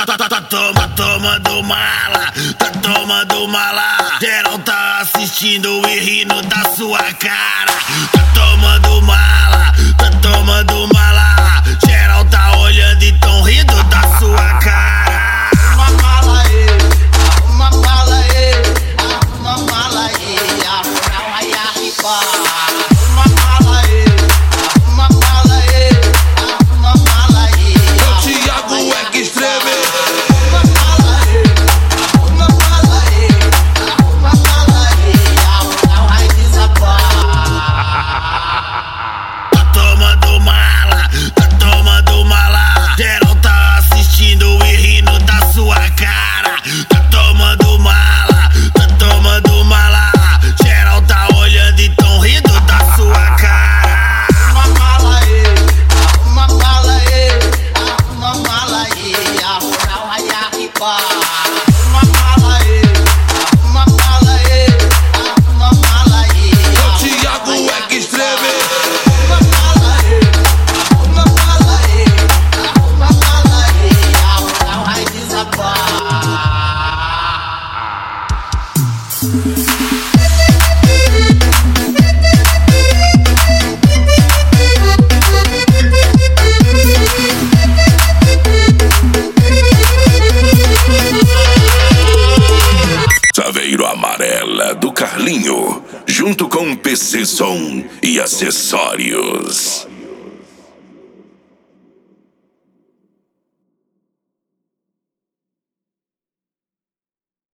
Tá tomando mala, tá tomando mala. Geral tá assistindo e rindo da sua cara. Tá tomando mala, tá tomando mala. Geral tá olhando e tão rindo da sua cara. Uma mala aí, uma mala aí, uma mala aí, vai arribar. Uma mala aí, uma mala aí, uma mala aí. O Thiago é que estreme. Uma mala aí, uma mala aí, uma mala aí, vai desabar. Tá tomando mala, tá tomando mala. Geral tá assistindo e rindo da sua cara. Tá tomando mala, tá tomando mala. Geral tá olhando e tão rindo da sua cara. Uma mala aí, uma mala aí, uma mala aí, vai arribar. Uma mala aí, uma mala aí, uma mala aí. O Thiago é que estreme. Uma mala aí, uma mala aí, uma mala aí, vai desabar. Chaveiro Amarela do Carlinho, junto com PC Som e acessórios.